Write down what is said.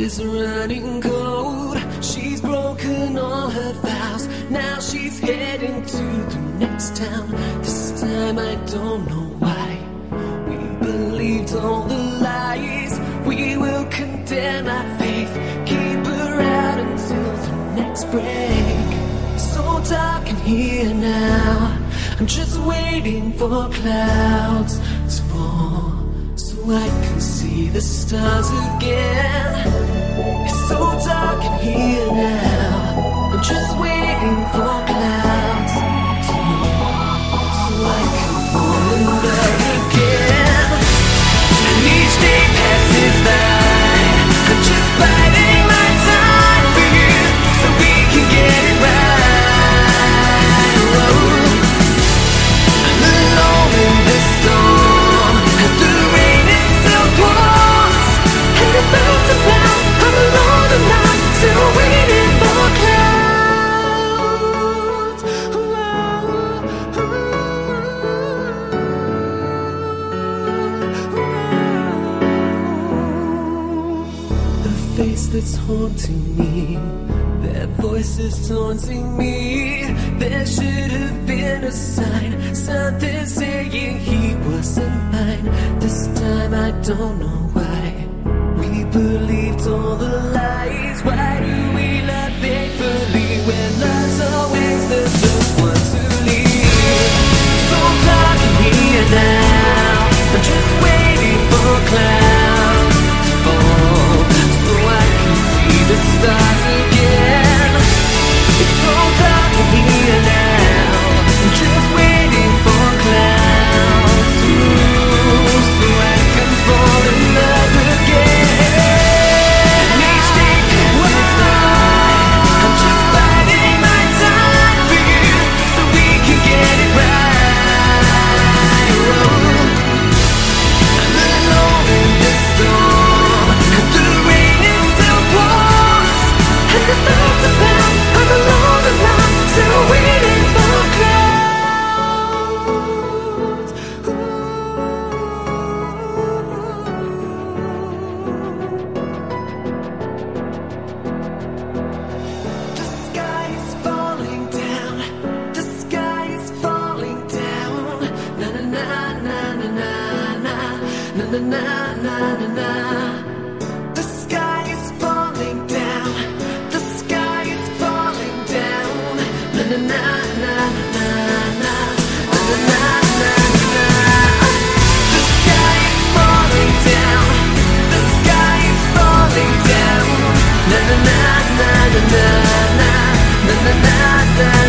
is running cold. She's broken all her vows. Now she's heading to the next town. This time I don't know why. We believed all the lies. We will condemn our faith. Keep her out until the next break. So dark in here now. I'm just waiting for clouds to fall so I can see the stars again. It's so dark in here now. I'm just waiting for clouds to fall so I can fall in love again. And each day passes by. I'm just biding my time for you so we can get it right. Whoa. I'm alone in the storm, and the rain it still pours, and the birds are loud. I'm alone tonight, still waiting for clouds. The face that's haunting me, that voice is taunting me. There should have been a sign, something saying he wasn't mine. This time I don't know why. We believed all the lies. Why do we love faithfully when love's always the first one to leave? So dark in here now. I'm just waiting for clouds to fall so I can see the stars again. It's so dark in here now. I'm just waiting for clouds to move so I can fall in love again. And each day passes by. I'm just biding my time for you so we can get it right. Whoa. I'm alone in the storm, and the rain it still pours, and the birds are loud. I'm alone tonight, still waiting for clouds. The sky is falling down. The sky is falling down. Na na na na na na na na na na na na na. The sky is falling down. The sky is falling down. Na na na na na na na na na na na. The sky is falling down. The sky is falling down. Na na na na na na na na na na.